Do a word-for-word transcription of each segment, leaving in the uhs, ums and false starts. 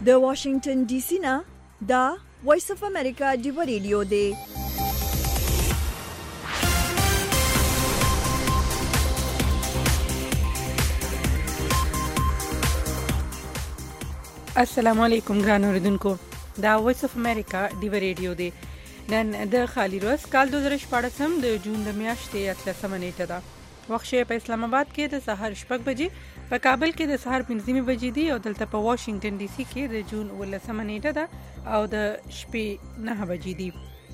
د واشنگټن ډي سي نه دا وایس اف امریکا ډیو ریډیو دی. السلام علیکم ګران اوریدونکو، دا وایس اف امریکا ډیو ریډیو دی. نن د خالی روز کال دو هزار شپاړس د جون د میاشتې اتلسمه نیټه ده. وخت شی په اسلام آباد کې د سهار شپږ بجې، په کابل کې د سهار پنځه بجې دي او دلته په واشنگټن ډي سي کې د جون ولسمه نیټه ده او د شپې نه بجې دي.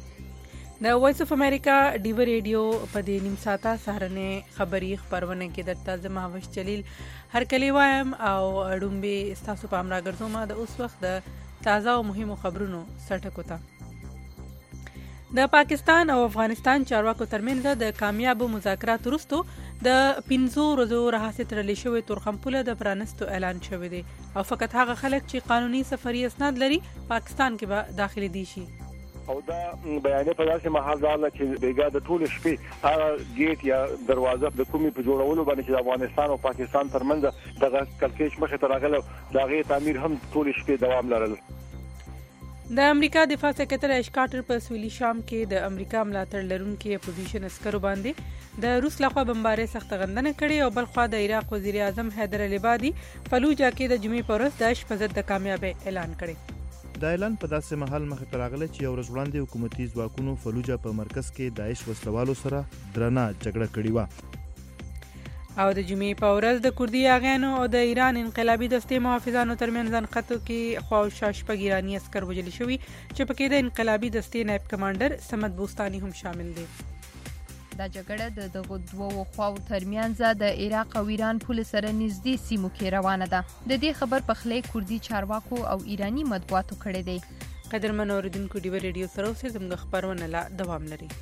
د وایس اف امریکا ډیو ریډیو په دې نیم ساعته سهارنې خبري خبرونه کې درته زه مهوش جلیل هر کلی وایم او ډومبه تاسو په امر راګرځوم د اوس وخت د تازه او مهمو خبرونو سرټکو ته. د پاکستان او افغانستان چارواکو ترمنځ د کامیابو مذاکراتو وروسته د پنځو ورځو راهیسې تړل شوی تورخم پوله د پرانستو اعلان شوی دی او فقط هغه خلک چې قانوني سفري اسناد لري پاکستان کې به داخلي دي شي. او دا بیانې په داسې محل راغله چې بیګا د ټول شپې هغه گیټ یا دروازه د کومې په جوړولو باندې چې د افغانستان او پاکستان ترمنځ دغه کلکېش مخې ته راغله، د هغې تعمیر هم ټول شپې دوام لرل. د امریکا دفاع سکرټر ایش کارټر په سویلي شام کې د امریکا ملاتړ لرونکي اپوزیشن عسکرو باندې د روس لخوا بمبارۍ سخت غندنه کړې او بل خوا د عراق وزیر اعظم حیدر العبادي فلوجا کې د جمعې په ورځ داعش په ضد د کامیابی اعلان کړی. دا اعلان په داسې محل مخې ته راغلی چې یو ورځ وړاندې حکومتي ځواکونو فلوجا په مرکز کې داعش وسلوالو سره درنه جګړه کړې وه او د جمعې په ورځ د کوردي اغیانو او د ایران انقلابي دستې محافظانو ترمنځ انقطو کې خواوشا شپږ ایرانی عسکر وژل شوي چې پکې د انقلابي دستې نائب کمانډر سمد بوستاني هم شامل دي. دا جګړه د دغو دوو خواو ترمنځ د عراق او ایران پول سره نږدې سیمو کې روانه ده. د دې خبر په خلې کوردي چارواکو او ایرانی مطبوعاتو کړی دی. قدرمن اوریدونکو ډیو ریډیو سره اوسئ، زموږ خبرونه لا دوام لري.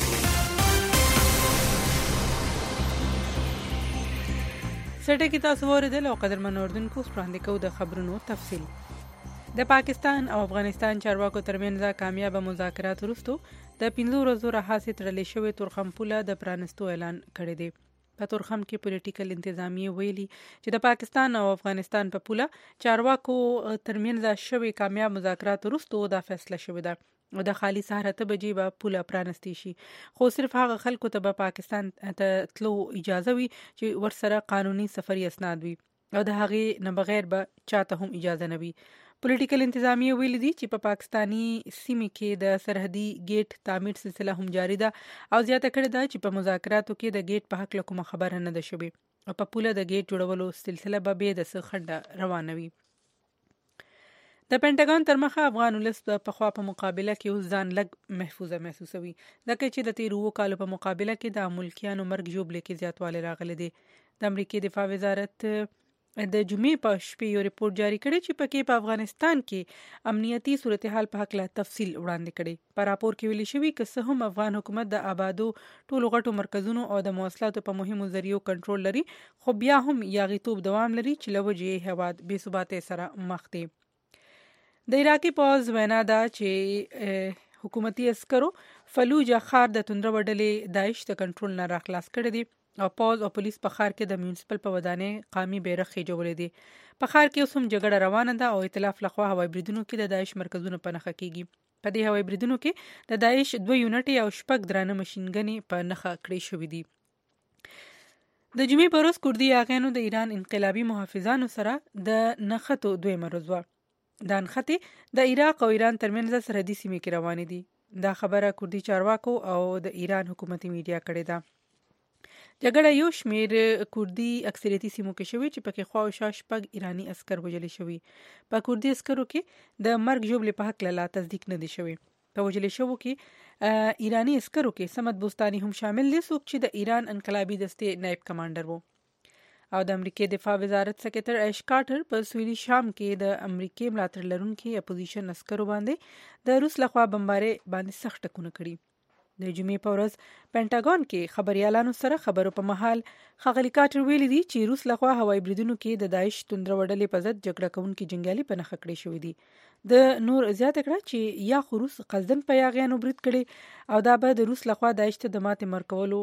سټه کې تاسو ورېدل او قدرمن اوریدونکو وړاندې کوو د خبرونو تفصیل. د پاکستان او افغانستان چارواکو ترمنځ کامیاب مذاکرات وروسته د پنځو ورځو راهیسې تړل شوی تورخم پوله د پرانستو اعلان کړی دی. په تورخم کې پولیټیکل انتظامیه ویلي چې د پاکستان او افغانستان په پوله چارواکو ترمنځ شوی کامیاب مذاکرات وروسته دا فیصله شوې ده او د خالی سهار اته بجې به پوله پرانستی شي، خو صرف هغه خلکو ته به پاکستان ته تلو اجازه وي چې ورسره قانوني سفري اسناد وي او د هغې نه بغیر به چاته هم اجازه نه وي. پولیټیکل انتظامیه ویلي دي چې په پاکستانی سیمې کې د سرحدي گیټ تعمیر سلسله هم جاری ده او زیاته کړې ده چې په مذاکراتو کې د گیټ په حق کومه خبره نه ده شوې او په پوله د گیټ جوړولو سلسله به به د څه خنډ روانوي. د پینټاګون تر مخه افغان ولس په خوا په مقابله کې اوس ځان لږ محفوظه محسوسوي، ځکه چې د تیرو کالو په مقابله کې د ملکیانو مرګ ژوبلې کې زیاتوالی راغلی دی. د امریکای دفاع وزارت د جمعې په شپې یو ریپورت جاری کړی چې پکې په افغانستان کې امنیتي صورتحال په هکله تفصیل وړاندې کړي. په راپور کې ویلي شوي که څه هم افغان حکومت د آبادو ټولو غټو مرکزونو او د مواصلاتو په مهمو ذریعو کنټرول لري، خو بیا هم یاغیتوب دوام لري چې له وجې هیواد بې ثباتۍ سره مخ دی. د عراقي پوځ وینا ده چې حکومتي عسکرو فلوجا ښار د توندره وډلې داعش د کنټرول نه راخلاص کړی دی او پوځ او پولیس په ښار کې د میونسپل په ودانۍ قامي بیرغ خېجولی دی. په ښار کې اوس هم جګړه روانه ده او ائتلاف لخوا هوایي بریدونو کې د داعش مرکزونه په نښه کېږي. په دې هوایي بریدونو کې د داعش دوه یونټې او شپږ درانه ماشینګنې په نښه کړې شوې دي. د جمعې په ورځ کوردي اغیانو د ایران انقلابي محافظانو سره د نښتو دویمه ورځ وه. دا نښتې د عراق او ایران ترمنځ سرحدي سیمې کې روانې دي. دا خبره کوردي چارواکو او د ایران حکومتي میډیا کړې ده. جګړه یو شمیر کوردي اکثریتي سیمو کې شوې چې پکې خواوشا شپږ ایرانی عسکر وژل شوي. په کوردي عسکرو کې د مرګ ژوبلې په هکله لا تصدیق نه دی شوی. په وژل شوو کې ایرانی عسکرو کې سمد بوستاني هم شامل دي، څوک چې د ایران انقلابي دستې نائب کمانډر وو. او د امریکای دفاع وزارت سکرټر ایش کارټر په سویلي شام کې د امریکای ملاتړ لرونکي اپوزیشن عسکرو باندې د روس لخوا بمبارۍ باندې سخت ټکونه کړي. د جمعې په ورځ پینټاګون کې خبريالانو سره خبرو په مهال ښاغلي کارټر ویلي دي چې روس لخوا هوایي بریدونو کې د داعش توندره وډلې په ضد جګړه کوونکي جنګیالي په نښه کړي شوي دي. د نور زیاته کړه چې یا خو روس قصدن په یاغیانو برید کړي او دا به د روس لخوا داعش ته د ماتې مرکولو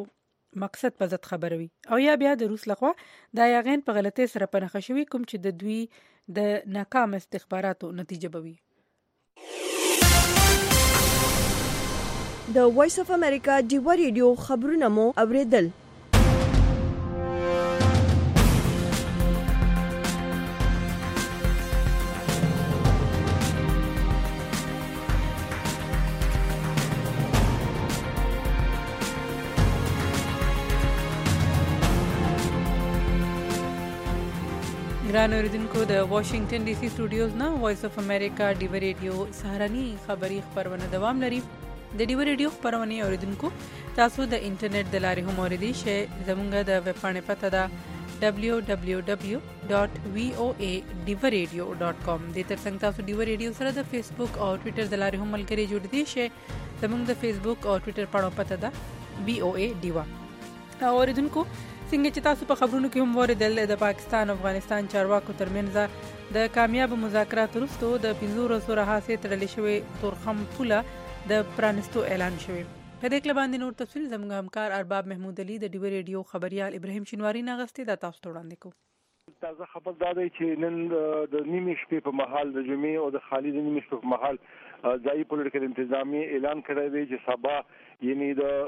مقصد په ضد خبروي او یا بیا د روس لخوا د یاغین په غلطۍ سره پنهخه شوی کوم چې د دوی د ناکام استخباراتو نتیجه بوي. د وایس اف امریکا ډیوا ریډیو خبرونه مو اوریدل. ګران اوریدونکو د واشنگټن ډي سي سټوډیوز نه وایس اف امریکا ډیوا ریډیو سهارنی خبری خبرونه دوام لري. د ډیوا ریډیو خبرونه اوریدونکو تاسو د انټرنیټ د لارې هم اوریدي شئ. زموږ د ویب پاڼې پته ده دبلیو دبلیو دبلیو ډاټ وی او ای ډیوا ریډیو ډاټ کام. د ترڅنګ تاسو ډیوا ریډیو سره د فیسبوک او ټوئیټر د لارې هم ملګري جوړ دي شئ. زموږ د فیسبوک او ټوئیټر پاڼو پته ده بی او ای ډیوا. اوریدونکو څنګه چې تاسو په خبرونو کې هم اوریدل د پاکستان او افغانستان چارواکو ترمنځ د کامیاب مذاکراتو وروسته د پنځو ورځو راهیسې تړل شوی تورخم پوله د پرانستو اعلان شوی. په دې کې باندې نور تفصیل زموږ همکار ارباب محمود علي د ډیوا ریډیو خبريال ابراهیم شینواری ناغستې د تاسو ته وړاندې کوم. تازه خبر دا دی چې نن د نیمې شپې په مهال د جمعې او د خالد نیمې شپې په مهال ځایي پولیټیکل انتظامی اعلان کړی دی چې سبا یعنی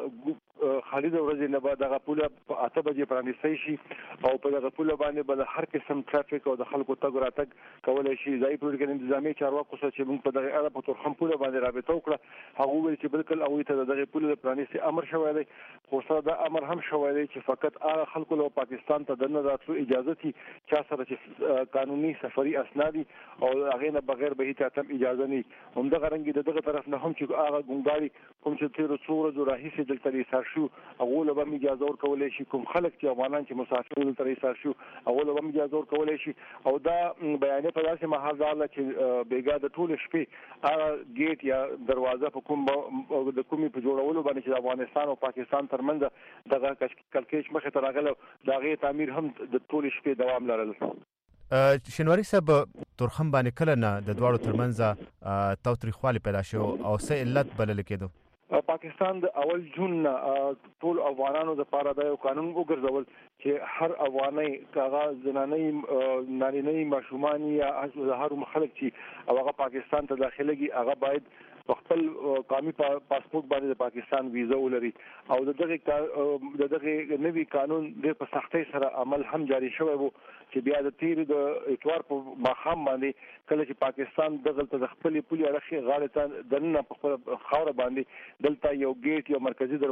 د خالد ورځې نه بعد دغه پوله په اته بجې پرانیستی شي او په دغه پوله باندې به هر قسم ټرافیک او د خلکو تګ راتګ کولای شي. ځایي پولیټیکل انتظامی چارواکو سره چې موږ په دغه اړه په تورخم پوله باندې رابطه وکړه هغه ویل چې بالکل هغوی ته دغه پوله د پرانیستي امر شوی دی، خو سره دا امر هم شوی دی چې فقط هغه خلکو له پاکستان ته دننه راتلو اجازه دي چا سره چې قانوني سفري اسناد او هغه نه بغیر به هیڅ هم اجازه نه. همدغه رنګ د دغه طرف نه هم چې هغه ګونګاري کوم چې تیر څو ورځې راهیسې دلته ایثار شو هغه له به اجازه ورکولای شي، کوم خلک چې افغانان چې مسافر دلته ایثار شو هغه له به اجازه ورکولای شي. او دا بیانې په داسې مهال دا چې بیګا د ټول شپې هغه گیټ یا دروازه په کوم د کومي په جوړولو باندې چې افغانستان او پاکستان ترمنځ دغه کلکېچ مخه ته راغله دا غي تعمیر هم د ټول شپې دوام لرل. شینواری صاحب تورخم باندې کله نه د دواړو ترمنځ تاوتریخوالی پیدا شو او څه علت بلل کېدو؟ پاکستان د اول جون ټول افغانانو د پاره د قانون وګرځول چې هر افغاني کاغذ زنانې نارینه ماشومان یا هر مخالف چې هغه پاکستان ته داخليږي هغه باید خپل قومي پاسپورت باندې د پاکستان ویزا ولري او دغه دغه نوی قانون د په سختۍ سره عمل هم جاری شوی وو چې بیا د تیر د اتوار په ماخام باندې کله چې پاکستان دغه د خپل پولي اړخي غاړه ته دنه په خپل خاور باندې دلته یو گیټ یو مرکزی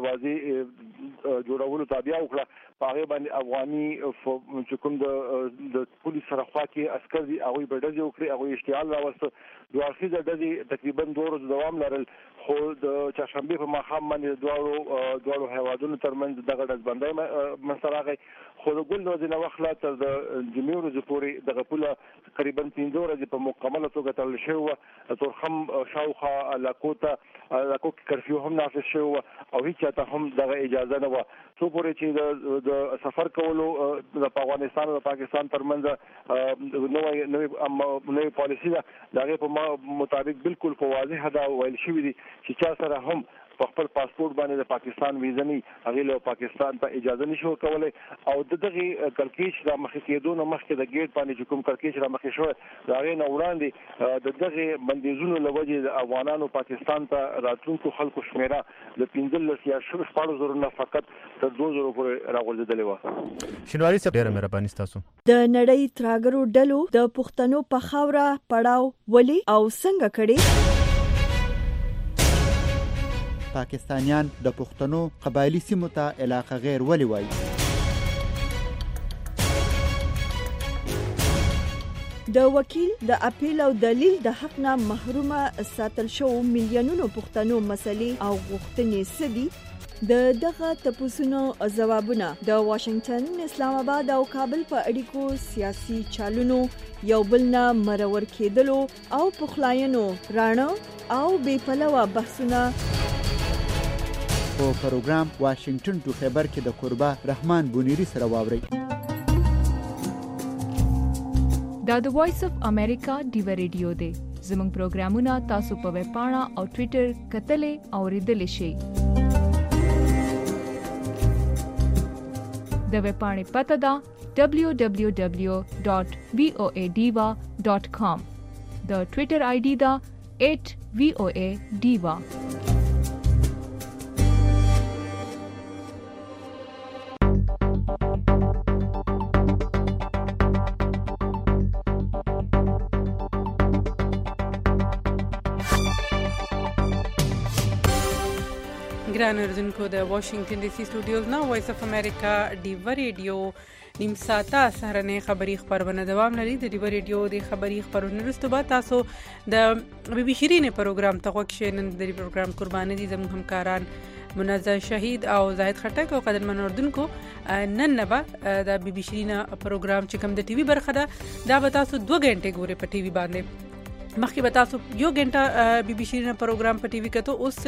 دروازې جوړولو تابع وکړه. په هغه باندې افغاني چې کوم د د پولیس سره خوا کې عسكر دي هغه بدل وکړي هغه اشتعال راوسته دوه اخیزه د تقریبا دوه ورځې دوام لرل، خو د چاشنبه په ماخام باندې دوه دوه هیوادونو ترمنځ دغه ډزبندۍ مسراغي خو د ګل ورځې نه وخت لا تر د جمعې ورځې پورې دغه پوله تقریبا پنځه ورځې په مکمله توګه تړل شوی. تورخم شاوخوا علاقوته علاقو کې کرفیو هم نافذ شوی او هیڅ ته هم دغه اجازه نه و څو پورې چې د سفر کولو د افغانستان او پاکستان ترمنځ نوې نوې نوې پالیسي ده دغه په مطابق بالکل په واضح دا ویل شوی دی چې چا سره هم په خپل پاسپورت باندې د پاکستان ویزا نه هغه له پاکستان ته اجازه نشو کولای او دغه کلکېچ را مخې کېدو نه مخکې د گیټ باندې چې کوم کلکېچ را مخې شو دا غي نه وړاندې د دغه بندیزونو لوجه د افغانانو پاکستان ته راتلونکو خلکو شمیره د پنځلس یا شپږ زره نه فقط تر دوه زره پورې راغورځېدلې و. شینواری صاحب ډېره مهرباني تاسو. د نړۍ تراګرو ډلو د پښتنو په خاوره پړاو ولي او څنګه کړي؟ پاکستانیان د پښتنو قبایلی سیمو ته علاقه غیر ولي وایي؟ د وکیل د اپیل او دلیل د حق نه محرومه ساتل شو میلیونونو پښتنو مسلې او غوښتنې سدي؟ د دغه تپوسونو ځوابونه د واشنگټن، اسلام آباد او کابل په اړیکو سیاسي چالونو یو بل نه مرور کېدلو او پخلاینو رانه او بې پلوه بحثونه په پروګرام واشنگټن ټو خبر کې د قربا رحمان بونیری سره واوري. دا د وایس اف امریکا ډیوا ریډیو دی. زموږ پروګرامونه تاسو په ویب پاڼه او ټوئیټر کتلې او ریډلې شئ. د ویبپاڼې پته ده دبلیو دبلیو دبلیو ډاټ وی او ای ډیوا ډاټ کام. د ټوئیټر آی ډي ده ایټ وی او ای ډیوا. ګران اردوونکو د واشنگټن ډي سي سټوډیوز نه وایس اف امریکا ډیو ریډیو نیم ساعته سهرنې خبری خبرونه دوام لري. د ډیو ریډیو د خبری خبرونو وروسته به تاسو د بي بي شيرین پروګرام ته وښینن. د پروګرام قرباني دي زموږ همکاران منزه شهید او زاهد خټک او قدرمن اردوونکو. نن نه به د بي بي شيرین پروګرام چې کوم د ټي وي برخه ده دا به تاسو دوه غنټه ګوري په ټي وي باندې. مخکې به تاسو یو غنټه بي بي شيرین پروګرام په ټي وي کتو. اوس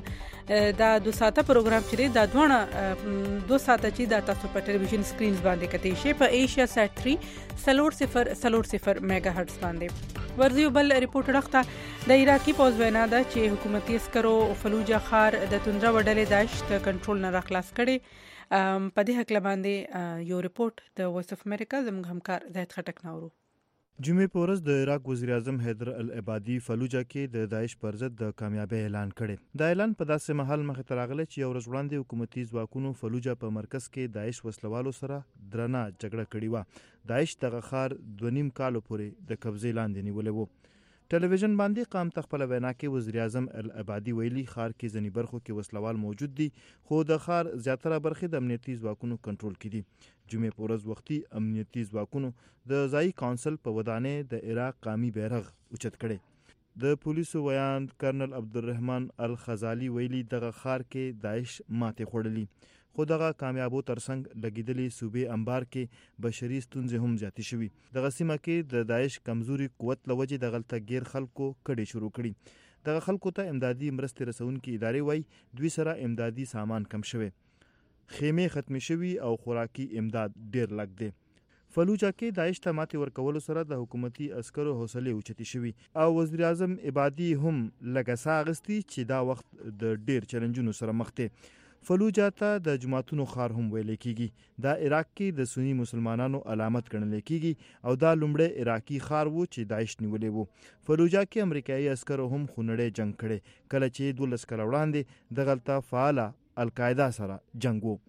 د دا دو ساعته پروګرام چې دا دوه دو ساعته چې دا تاسو په ټلویزیون سکرینز باندې کتئ شي په ایشیا سات تھری سلور صفر سلور صفر میگا هرتز باندې. ورزیو بل ریپورت راغته د عراقي پوز وینا ده چې حکومتي عسکرو فلوجا خار د توندره وډلې داعش ته کنټرول نه راخلاص کړي. په دې حق باندې یو ریپورت د وایس اف امریکا زموږ همکار زاهد خټک ناورو. جمعې په ورځ د عراق وزیر اعظم حیدر العبادي فلوجا کې د داعش پر ضد د کامیابی اعلان کړي. دا اعلان په داسې مهال مخې ته راغلی چې یو ورځ وړاندې حکومتي ځواکونو فلوجا په مرکز کې داعش وسلوالو سره درنه جګړه کړې وه. داعش دغه ښار دوه نیم کالو پورې د قبضې لاندې نیولی و. ټلویزیون باندې قام ته خپله وینا کې وزیر اعظم العبادي ویلي ښار کې ځینې برخو کې وسلوال موجود دي خو د ښار زیاتره برخې د امنیتي ځواکونو کنټرول کې دي. جمعې په ورځ وختي امنیتي ځواکونو د ځایي کونسل په ودانۍ د عراق قامي بیرغ اوچت کړی. د پولیسو ویان کرنل عبدالرحمن الخزالي ویلي دغه ښار کې داعش ماتې خوړلي خو دغه کامیابو ترڅنګ لګیدلې صوبې انبار کې بشري ستونزې هم زیاتې شوي. دغه سیمه کې د داعش کمزوري قوت له وجې دغلته غیر خلکو کډې شروع کړي. دغه خلکو ته امدادي مرستې رسونکي ادارې وایي دوی سره امدادي سامان کم شوی، خیمې ختمې شوي او خوراکي امداد ډیر لږ دی. فلوجا کې داعش ته ماتې ورکولو سره د حکومتي عسکرو حوصلې اوچتې شوي او وزیر اعظم عبادي هم لږه ساه اخیستي چې دا وخت د ډیر چیلنجونو سره مخ دی. فلوجا ته د جماعتونو ښار هم ویل کېږي. دا عراق کې د سنی مسلمانانو علامت ګڼل کېږي او دا لومړی عراقي ښار و چې داعش نیولی و. فلوجا کې امریکایي عسکرو هم خونړی جنگ کړی کله چې دولس کاله وړاندې دغلته فعاله القاعده سره جنگ و.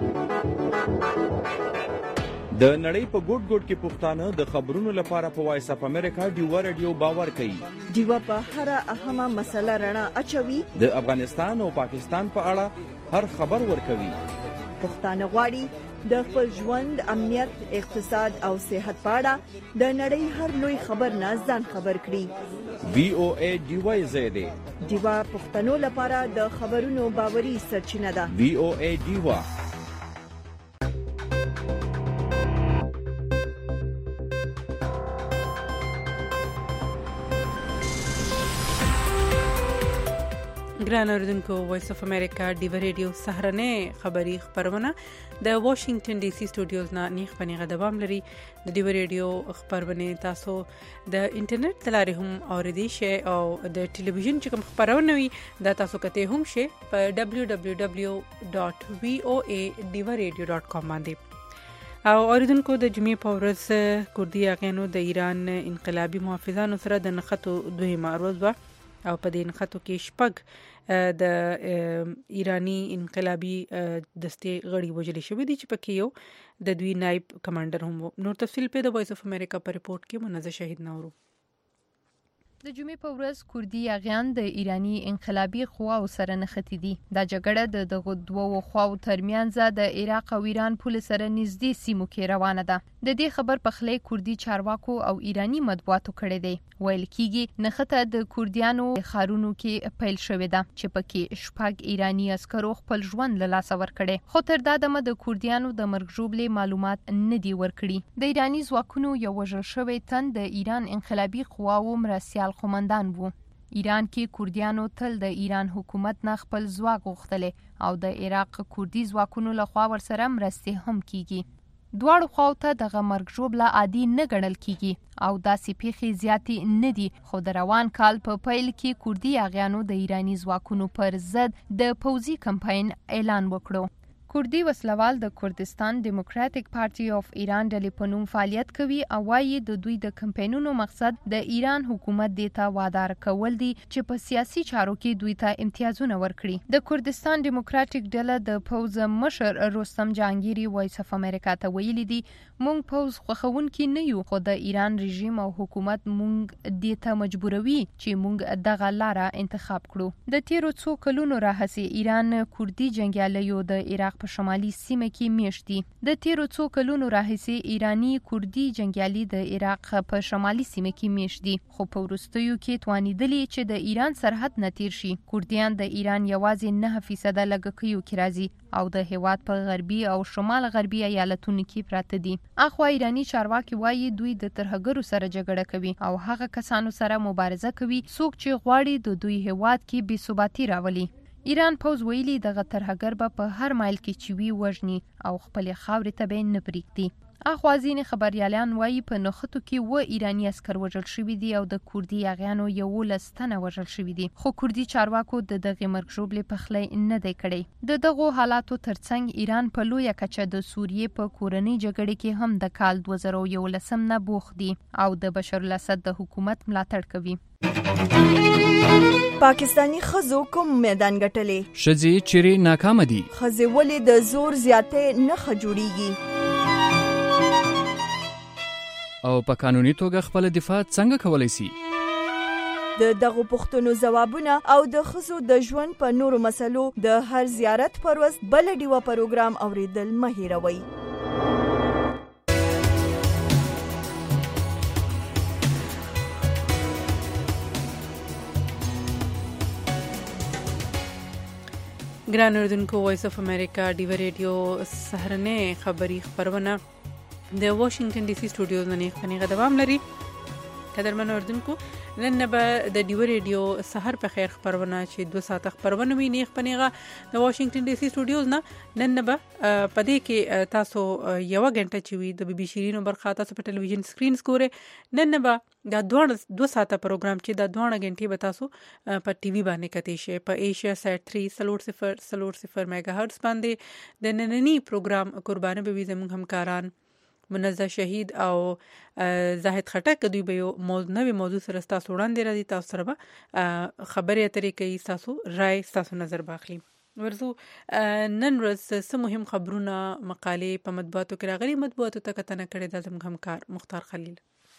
د نړۍ په ګوټ ګوټ کې پښتانه د خبرونو لپاره په وایس اف امریکا ډیو ریډیو باور کوي. ډیو په هر اهمه مسله رڼا اچوي. د افغانستان او پاکستان په اړه هر خبر ورکوي. پښتانه غواړي د خپل ژوند، امنیت، اقتصاد او صحت په اړه د نړۍ هر لوی خبر نه ځان خبر کړي. وی او ای ډیو زیاده ډیو پښتنو لپاره د خبرونو باوري سرچینه ده. وی او ای ډیو ګران اردوونکو وایس اف امریکا ډیو ریډیو سهرنې خبری خبرونه د واشنگټن ډي سي سټوډیوز نه نیخ پنیغه دوام لري. د ډیو ریډیو خبرونه تاسو د انټرنیټ تلاري هم اوریدي شي او د ټلویزیون چې کوم خبرونه وي دا تاسو کته هم شي په دبلیو دبلیو دبلیو ډاټ وی او ای ډیو ریډیو ډاټ کام باندې. او اوریدونکو د جمعې په ورځ کوردي اغینو د ایران انقلابي محافظانو سره د نخښتو دویمه ورځ و او په دې نخښتو کې شپږ د ایرانی انقلابی دستې غړي وژل شوی دي چې پکې یو د دوی نائب کمانډر هم. نور تفصیل په د وایس اف امریکا په ریپورت کې منزه شهید نورو. د جمعې په ورځ کوردي اغیان د ایرانی انقلابی قواو سره نښتي دي. دا جګړه د دغه دوو خواو ترمنځ د عراق او ایران پول سره نږدې سیمو کې روانه ده. د دې خبر په خله کوردي چارواکو او ایرانی مطبوعاتو کړي دي. ویل کیږي نښته د کوردیانو خارونو کې پیل شوې ده چې پکې شپږ ایرانی عسکرو خپل ژوند له لاسه ورکړي. خو تر دا دمه د کوردیانو د مرګ ژوبلې معلومات نه دي ورکړي. د ایرانی ځواکونو یو وژل شوی تن د ایران انقلابی قواو مرستيال قومندان وو. ایران کې کوردیانو تل د ایران حکومت نه خپل ځواک غوښتل او د عراق کوردي ځواکونو لخوا ورسره مرستې هم کیږي. دواړو خواو ته دغه مرګ ژوبله عادي نه ګڼل کیږي او داسې پیښې زیاتې نه دي. خو د روان کال په پیل کې کوردي اغیانو د ایرانی ځواکونو پر ضد د پوځي کمپاین اعلان وکړو. کوردي وسلوال د کردستان ډیموکراتیک پارټي اف ایران ډلې په نوم فعالیت کوي او وايي د دوی د کمپاینونو مقصد د ایران حکومت دیتا وادار کول دي چې په سیاسي چارو کې دوی ته امتیازونه ورکړي. د کردستان ډیموکراتیک ډله د پوز مشر رستم جهانگیری وایس اف امریکا ته ویلي دي مونږ پوز خوښونکي نه یو خو د ایران رژیم او حکومت مونږ دې ته مجبوروي چې مونږ دغه لاره انتخاب کړو. د تیرو څو کلونو راهیسې ایران کوردي جنګیالیو د عراق په شمالي سیمه کې میشت دي. د تیرو څو کلونو راهیسې ایرانی کوردي جنګیالي د عراق په شمالي سیمه کې میشت دي خو په وروستیو کې توانیدلي چې د ایران سرحد نه تیر شي. کوردیان د ایران یوازې نه فیصد لګښیو کې راځي او د هیواد په غربي او شمال غربي ایالتونو کې پراته دي. اخوا ایرانی چارواکي وایي دوی د ترهګرو سره جګړه کوي او هغه کسانو سره مبارزه کوي څوک چې غواړي د دوی هیواد کې بې ثباتي راولي. ایران پوز ویلي دغه ترهګر به په هر مایل کې چې وي وژني او خپل خاورې ته به نه پرېږدي. اخوا ځینې خبریالان وایي په نښتو کې و ایرانی عسکر وژل شوي دي او د کوردي یاغیانو یولس تنه وژل شوي دي خو کوردي چارواکو د دغې مرګ ژوبلې پخلی نه دی کړی. د دغو حالاتو ترڅنګ ایران په لویه کچه د سوریې په کورنۍ جګړې کې هم د کال دوه زره یولسم نه بوخت دي او د بشار الاسد د حکومت ملاتړ کوي. پاکستانی خزو کوم میدان ګټلې؟ ښځې چیرې ناکامه دي؟ ښځې ولې د زور زیاتې نه ښه جوړیږي؟ او په قانوني توګه خپل دفاع څنګه کولی سي؟ د دغو پوښتنو ځوابونه او د ښځو د ژوند په نورو مسلو د هر زیارت پر ورځ بله ډیوه پروګرام اوریدل مه هیروئ. ګران اردوونکو وایس اف امریکا ډیوه ریډیو سهرنۍ خبري خبرونه د واشنگټن ډي سي سټوډیوز نه خبرونه دوام لري. قدرمن اردوونکو نن به د ډیوه ریډیو سحر په خیر خبرونه چې دوه ساعت خبرونه وي نه خبرونه د واشنگټن ډي سي سټوډیوز نه نن به پدې کې تاسو یو غنټه چې وي د بي بي شيرینو برخه تاسو په ټلویزیون سکرین سکوره نن به د دوه دوه ساعت پروګرام چې د دوه غنټې به تاسو په ټي وي باندې کتئ شي په ایشیا سات تھری سلور صفر سلور صفر میگا هرتز باندې د نننی پروګرام قربانه به وي زموږ همکاران منزه شهید او زاهد خټک دوی به یو موضوع نوې موضوع سره تاسو وړاندې راځي تاسو سره به خبرې اترې کوي تاسو رائے تاسو نظر باخلي. ورزو نن ورځ سم مهم خبرونه مقالې په مطبوعاتو کې راغلي مطبوعاتو ته کتنه کړې د زموږ همکار مختار خلیل.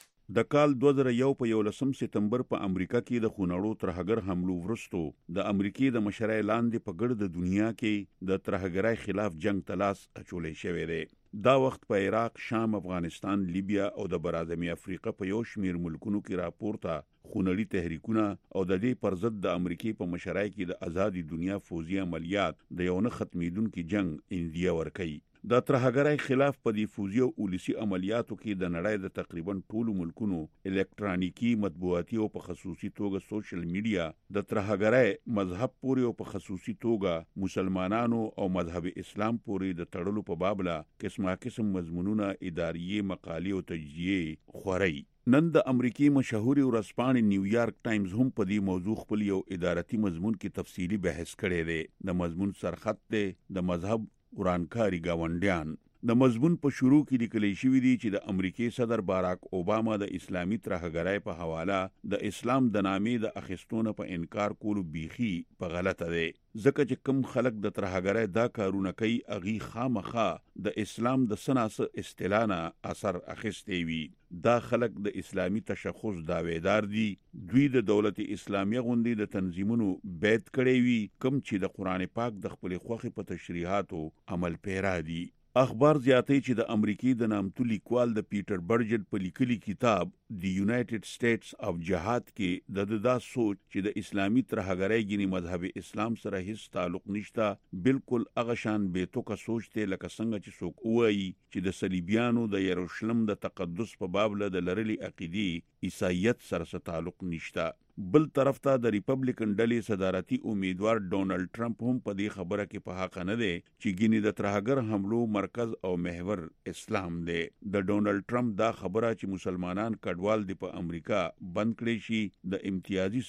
د کال دوه زره یو په یولسم سپتمبر په امریکا کې د خونړو ترهګر حملو وروستو د امریکای د مشرۍ لاندې په ګرد د دنیا کې د ترهګرۍ خلاف جنگ تلاش اچولې شوی دی. دا وخت په عراق، شام، افغانستان، لیبیا او د برازمي افریقا په یو شمیر ملکونو کې راپورته خونړي تحریکونه او د دې پر ضد د امریکای په مشرۍ کې د آزادي دنیا فوزي عملیات د یو نه ختمیدونکو جنگ اندیه ورکړي. د ترهګرۍ خلاف په دې فوزي او پولیسي عملیاتو کې د نړۍ د تقریبا ټولو ملکونو الکترونیکی مطبوعاتي او په خصوصي توګه سوشل میډیا د ترهګرۍ مذهب پورې او په خصوصي توګه مسلمانانو او مذهب اسلام پورې د تړلو په بابله قسمه قسم مضمونونه اداري مقالې او تجزیه خوري. نن د امریکای مشهوري ورځپاڼې نیویارک ټایمز هم په دې موضوع خپل یو ادارتي مضمون کې تفصیلی بحث کړی دی. د مضمون سرخط دی د مذهب ورانکاری گاونډیان. د مضمون په شروع کې لیکل شوی دی چې د امریکای صدر باراک اوباما د اسلامي ترهګرۍ په حواله د اسلام د نامې د اخیستونه په انکار کولو بیخي په غلطه دی ځکه چې کم خلک د ترهګرۍ دا کارونه کوي اغي خامخا د اسلام د سناسه استلانه اثر اخیستی وي. دا خلک د اسلامي تشخص داویدار دي. دوی د دولت اسلامیه غوندي د تنظیمونو بیت کړي وي کم چې د قران پاک د خپل خوخي په تشریحاتو عمل پیرا دي. اخبار زیاتی چې د امریکای د نامتو لیکوال د پیټر برجټ په لیکلي کتاب دی یونایټډ سټیټس اف جهاد کې د دا سوچ چې د اسلامي ترهګرۍ ګینی مذهب اسلام سره هیڅ تعلق نشته بالکل هغه شان به تو کا سوچته لکه څنګه چې څوک وایي چې د صلیبیانو د یروشلم د تقدس په باب له د لرلي عقیدی عیسایت سره تعلق نشته. بل طرف ته د ریپبلیکن ډلې صدارتي امیدوار ډونالد ټرمپ هم په دې خبره کې په حق نه دی چې ګینی د ترهګر حملو مرکز او محور اسلام دی. د ډونالد ټرمپ دا خبره چې مسلمانان کډوال دی په امریکا بند کړي شي د امتیازي سلوک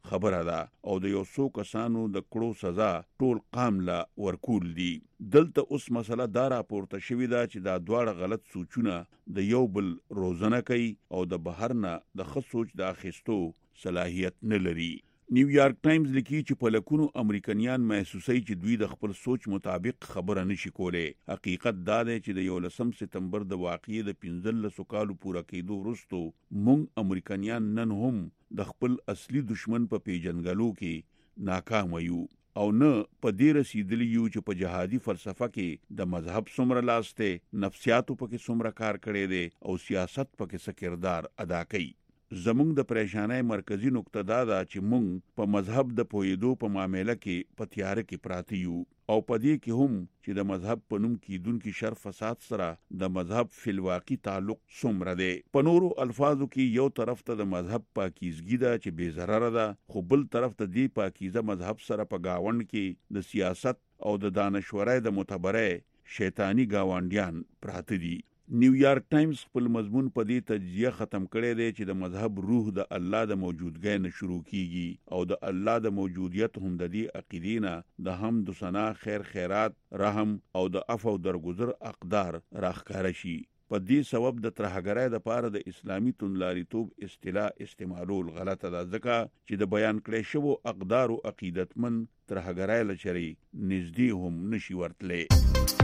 خبره ده او د یو څو کسانو د کړو سزا ټول قام لا ورکول دي. دلته اوس مسله دا راپورته شوې ده چې دا دواړه غلط سوچونه د یو بل روزنه کوي او د بهر نه د ښه سوچ د اخیستو صلاحیت نه لري. نیویارک ټایمز لیکي چې په لکونو امریکایان محسوسوي چې دوی د خپل سوچ مطابق خبره نشي کولای. حقیقت دا دی چې د یولسم سپتمبر د واقعې د پنځلسو کالو پوره کېدو وروسته موږ امریکایان نن هم د خپل اصلي دشمن په پیژنګلو کې ناکام یو او نه په دې رسیدلی یو چې په جهادي فلسفه کې د مذهب څومره لاس دی، نفسیاتو پکې څومره کار کړی دی او سیاست پکې څه کردار ادا کوي. زمونږ د پریشانۍ مرکزی نقطه دا ده چې مونږ په مذهب د پوهېدو په معامله کې په تیاره کې پراته یو او په دې کې هم چې د مذهب په نوم کېدونکي شر فساد سره د مذهب فلواقي تعلق څومره دی. په نورو الفاظو کې یو طرف ته د مذهب پاکیزګي ده چې بې ضرره ده، خو بل طرف ته دې پاکیزه مذهب سره په گاوند کې د سیاست او د دانشورۍ د معتبرۍ شیطانی گاونډیان پراته دي. نیویارک ټایمز خپل مضمون په دې تجزیه ختم کړی دی چې د مذهب روح د الله د موجودګۍ نه شروع کیږي او د الله د موجودیت هم د دې عقیدې نه د حمد و ثنا، خیر خیرات، رحم او د عفو او درگذر اقدار راښکاره شي. په دې سبب د ترهګرۍ د پاره د اسلامي توندلاریتوب اصطلاح استعمالول غلطه ده، ځکه چې د بیان کړی شوو اقدار او عقیدتمن ترهګرۍ له چرې نږدې هم نشي ورتلی.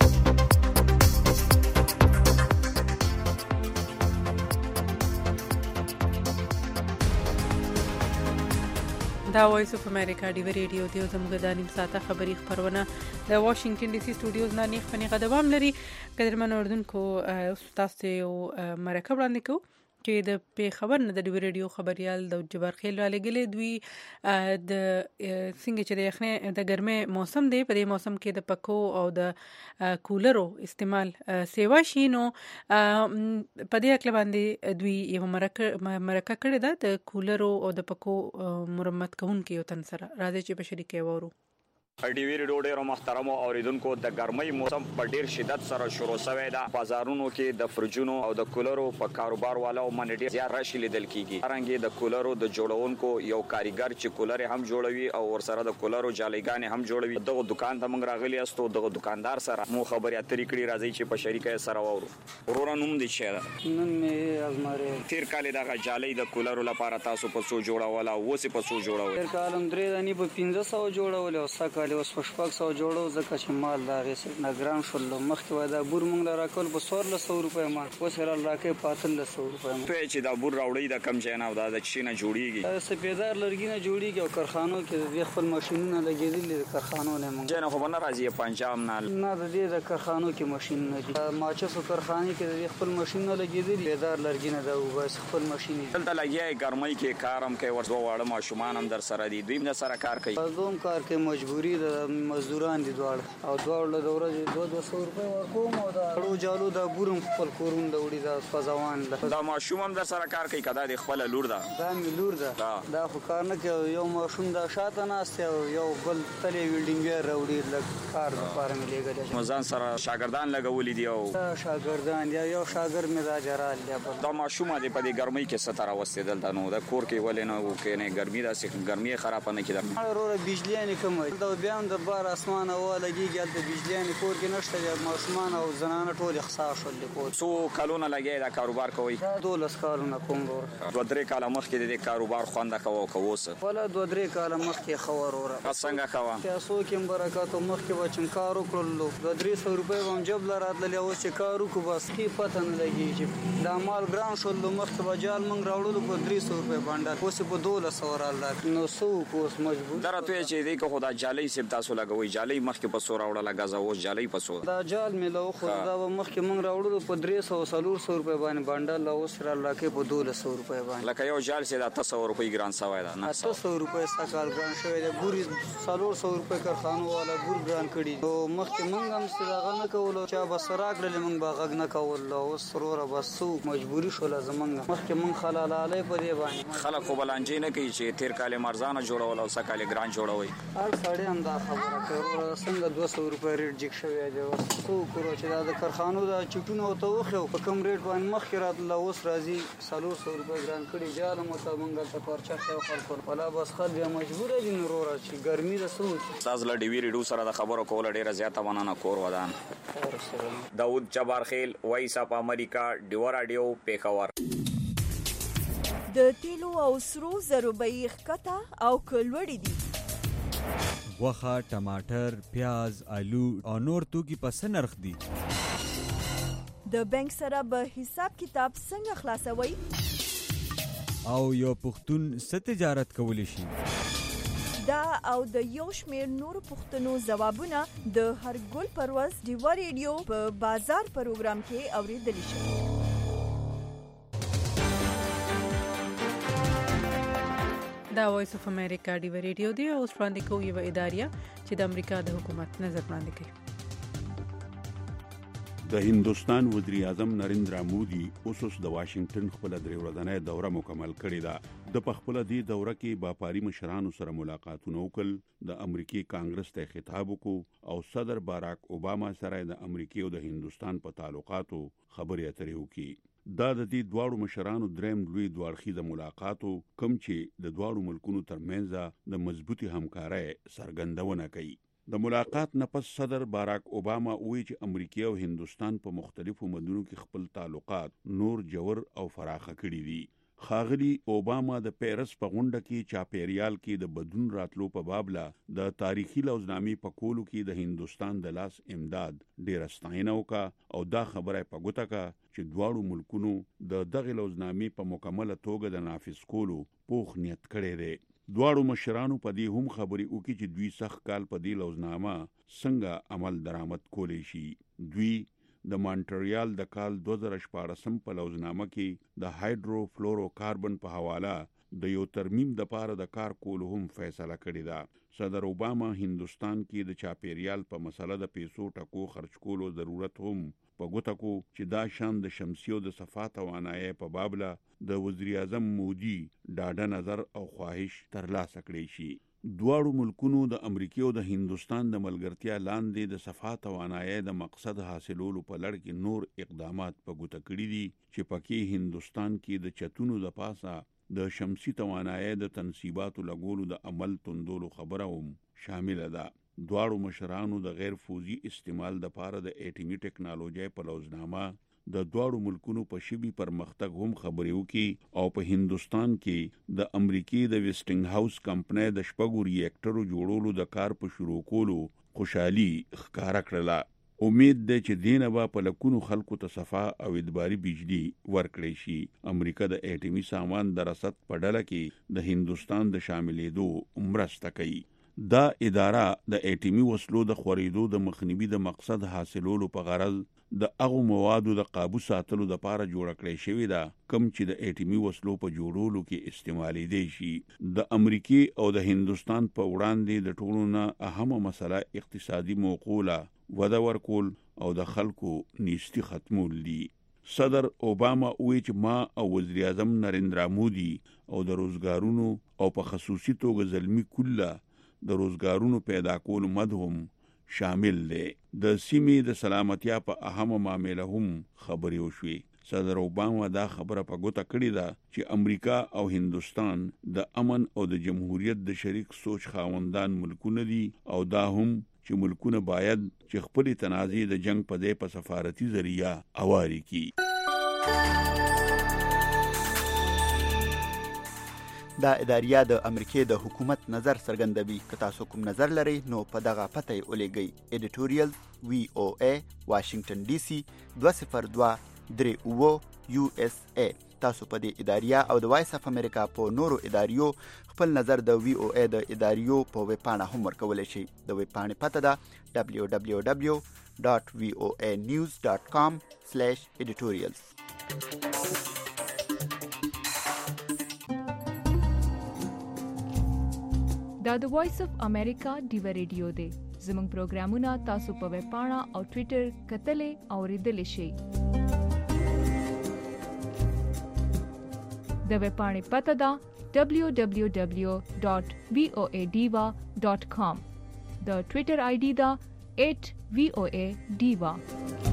دا وایس اف امریکا دی ریډیو دی زموږ د نیم ساعته خبري خبرونه د واشنگټن ډي سي سټوډیوز نه نیخ پنی قدوام لري. قدرمن اردوونکو تاسو یو مرکه وړاندې کوو چې د په خبر نه د دی ریډیو خبريال د جبر خیل را لګلې دوی د څنګه چې د یخنه د ګرمه موسم دی، په دې موسم کې د پکو او د کولرو استعمال سیوا شي نو په دې اکل باندې دوی یو مرکه مرکه کړې ده د کولرو او د پکو مرمت کوونکو یو تن سره راځي چې په شریکه وورو. ډي وی ریډیو ډیرو محترمو اوریدونکو، د ګرمۍ موسم په ډیر شدت سره شروع شوی دا. بازارونو کې د فرجونو او د کولرو په کاروبار والو باندې ډیر زیات رش لیدل کیږي. ارنګي د کولرو د جوړونکو یو کاریګر چې کولر هم جوړوي او ورسره د کولرو جالیګان هم جوړوي، دغه دکان ته موږ راغلي استو دغه دکاندار سره مو خبرې اترې کړې راځي چې په شریکه سره وورو. ورور نوم دي چې نن مې ازماره تیر کال دغه جالۍ د کولرو لپاره تاسو په څو جوړول او وسې په څو جوړول؟ تیر کال هم درې دانی په پنځه سوه جوړول او سکه اوس په شپږ سوه جوړو، ځکه چې مال دا غیس نګران شول. مخکې وای دا بور مونږ لا راکول په څوارلس سوه روپۍ ما، اوس را راکې په اتلس سوه روپۍ ما. ته چې دا بور راوړی د کم ځای نه او دا د چی نه جوړیږي؟ دا سپیدار لرګي نه جوړیږي او کارخانو کې د خپل ماشینونه لګېدلي د کارخانو نه مونږ جنه خو نه راځي پنجاب نه نه د دې د کارخانو کې ماشینونه دي. ماچسو کارخانه کې د خپل ماشینونه لګېدلي سپیدار لرګي نه دا وبس خپل ماشین دلته لګي ګرمۍ کې کارم کوي، ورته واړه ماشومان هم در سره دي، دوی هم سره کار کوي. دوم کار کې مجبوری د مزدوران دي دواړه او دواړه د ورځې دوه دوه سوه روپۍ ورکوم او دا اړو جالو دا بورم خپل کورون د وړي دا فزوان ده. دا ماشوم هم در سره کار کوي کدا د خپل لور ده؟ دا مې لور ده. دا خو کار نه کوي، یو ماشوم دا شاته ناست او یو بل تلې ویلډینګ راوړي لږ کار لپاره مې لېږلی. مزان سره شاګردان لګولي دي او شاګردان یا یو شاګرد مې دا جرال دی. دا ماشوم دې په دې ګرمۍ کې ستاره وستېدل دا نو دا کور کې ولې نه وکینې ګرمي دا سي ګرمي خراب نه کیده. وروره بجلی نه کوم دا بیا هم د بار اسمان او لګیږي د بجلی نه کور کې نشته، یا ماشومان او زنانه ټول اخصاص شول کور. څو کلونه لګي دا کاروبار کوي؟ دولس کالونه کوم ورو. دوه درې کاله مخکې د کاروبار خوند کوو کووسه ولا دوه درې کاله مخکې خور وروره. څنګه کاوه؟ تاسو کې برکات او مخکې بچم کارو کړلو دوه درې سوه روپۍ هم جب لراتل او چې کارو کو بس کې پته نه لګي چې دا مال ګران شول. مخکې بجال مونږ راوړلو په درې سوه روپۍ باندې اوس په دولس سوه رااله نو سو کوس مجبور درته چې دې کو خدا جالۍ سپ تاسو لګوي جالۍ مخکې په سو راوړل غزا اوس جالۍ په سو دا جال ملو خو دا مخکې مونږ راوړلو په درې سوه څلور سوه روپۍ باندې باندې اوس را لکه په دولس سوه روپۍ باندې لکه یو جال سي دا اته سوه روپۍ ګران سوای دا نه اته سوه روپۍ سکال ګران شوی دی. ګوري څلور سوه روپۍ کارخانو والا ګور ګران کړي او مخکې مونږ هم ستغه نه کولو چا بس راکړل مونږ باغ نه کول اوس سرور بس سو مجبوری شول زمونږ مخکې مونږ خلال علی په دی باندې خلک خو بلانجې نه کوي چې تیر کال مرزانه جوړول او سکال ګران جوړوي. هر سړی هم دا خبره کوي څنګه دوه سوه روپۍ ریټ جګ شوی دی څو کورو چې دا د کارخانو دا چټونه او ته وخو په کم ریټ باندې مخکې راتله اوس راځي څلور سوه روپۍ ګران کړي جاله مو ته مونږ ته پرچا خو خلکو ولا بس خل بیا مجبور دي نو راځي ګرمي د سوچ تاسو له ډي وی ریډو سره د خبرو کول ډیره زیاته مننه کور ودان داود جبارخیل وایس اپ امریکا ډیو رادیو پیښور د تیلو او سرو زرو بیې ښکته او کلوړې دي غوښه، ټماټر، پیاز، آلو او نور توکي په څه نرخ دي؟ د بانک سره به حساب کتاب څنګه خلاصوي؟ او یو پښتون څه تجارت کولی شي؟ دا او د یو شمېر نورو پوښتنو ځوابونه د هرګل پرواز ډیوا ریډیو په بازار پروګرام کې اورېدلی شي. دا وایس اف امریکا ډیوا ریډیو دی او وړاندې کوي یو ادارې چې د امریکا د حکومت نظر وړاندې کوي. د هندستان وزیر اعظم نریندرا مودي اوس د واشنگټن خپل درې ورځنۍ دوره مکمل کړې ده. د خپل دې دوره کې باپاري مشرانو سره ملاقاتونه وکړل، د امریکای کانګرس ته خطاب وکړ او صدر باراک اوباما سره د امریکای او د هندستان په تعلقاتو خبرې اترې وکړي. دا د دې دواړو مشرانو دریم لوی دوړخیزه ملاقاتو کوم چې د دواړو ملکونو ترمنځ د مضبوطی همکارۍ څرګندونه کوي. د ملاقات نه پس صدر باراک اوباما وایي چې امریکا او هندستان په مختلفو مدنونو کې خپل تعلقات نور جوړ او فراخه کړي دي. خاغلی اوباما د پیرس په غونډه کې چاپیریال کې د بدون راتلو په بابله د تاریخي لوزنامې په کولو کې د هندستان د لاس امداد ډیر ستاینه وکړه او دا خبره په ګوته کړه چې دواړو ملکونو د دغه لوزنامې په مکمله توګه د نافذ کولو پوخ نیت کړی دی. دواړو مشرانو په دې هم خبرې وکړي چې دوی سخت کال په دې لوزنامه څنګه عمل درآمد کولی شي. دوی د مونټریال د کال دوه زره شپاړسم په لوزنامه کې د هایدرو فلورو کاربن په حواله د یو ترمیم د پاره د کار کولو هم فیصله کړې ده. صدر اوباما هندستان کې د چاپیریال په مسله د پیسو ټکو خرج کولو ضرورت هم په ګوته کو چې دا شان د شمسي او د صفا توانایي په بابله د وزیر اعظم مودي ډاډه نظر او خواهش ترلاسه کړی شي. دواړو ملکونو د امریکا او د هندستان د ملګرتیا لاندې د صفا توانایي د مقصد حاصلولو په لړ کې نور اقدامات په ګوته کړي دي چې پکې هندستان کې د چتونو د پاسه د شمسي توانایي د تنصیباتو لګولو د عمل توندولو خبره هم شامل ده. دواړو مشرانو د غیر فوزي استعمال د پاره د اټومي ټکنالوژي په لوزنامه د دواړو ملکونو په شبي پرمختګ هم خبرې وکړي او په هندستان کې د امریکای د ویسټینګ هاوس کمپنۍ د شپږو ریاکټرو جوړولو د کار په شروع کولو خوشحالي ښکارا کړله. امید ده چې دینه به په لکونو خلکو ته صفا او ادباري بجلی ورکړي شي. امریکا د اټومي سامان د رصد په ډله کې د هندستان د شاملېدو مرسته کوي. دا اداره د اټومي وسلو د خورېدو د مخنیوي د مقصد حاصلولو په غرض د هغو موادو د قابو ساتلو د پاره جوړ کړی شوی ده کوم چې د اټومي وسلو په جوړولو کې استعمالي دی شي. د امریکای او د هندستان په وړاندې د ټولو نه اهمه مسله اقتصادي موقوله وده ورکول او د خلکو نیستی ختمول دي. صدر اوباما وایي چې ما او وزیر اعظم نریندرا مودي او د روزګارونو او په خصوصي توګه زلمی کله د روزګارونو پیدا کولو مدهم شامل دی. د سیمې د سلامتیا په اهمه معاملې هم خبرې وشوي. صدر اوباما دا خبره په ګوته کړې ده چې امریکا او هندستان د امن او د جمهوریت د شریک سوچ خاوندان ملکونه دي او دا هم چې ملکونه باید چې خپل تنازع د جنگ په ځای په سفارتي ذریعہ اواري کړي. دا اداریه د امریکای د حکومت نظر څرګندوي. که تاسو کوم نظر لرئ نو په دغه پته یې ولېږئ. ایډیټوریال وی او ای واشنگټن ډي سي دوه صفر دوه درې اوه یو اس ای. تاسو په دې اداریه او د وایس اف امریکا په نورو اداریو خپل نظر د وی او ای د اداریو په ویب پاڼه هم ورکولی شئ. د ویب پاڼې پته ده دبلیو دبلیو دبلیو ډاټ وی او ای نیوز ډاټ کام سلیش ایډیټوریالز. دا د وایس اف امریکا ډیوا ریډیو دی. زموږ پروګرامونه تاسو په ویب پاڼه او ټوئیټر کتلې او ریډلې شئ. د ویب پاڼې پته ده دبلیو دبلیو دبلیو ډاټ وی او ای ډیوا ډاټ کام. د ټوئیټر آی ډي دا ایټ وی او اے ډیوا.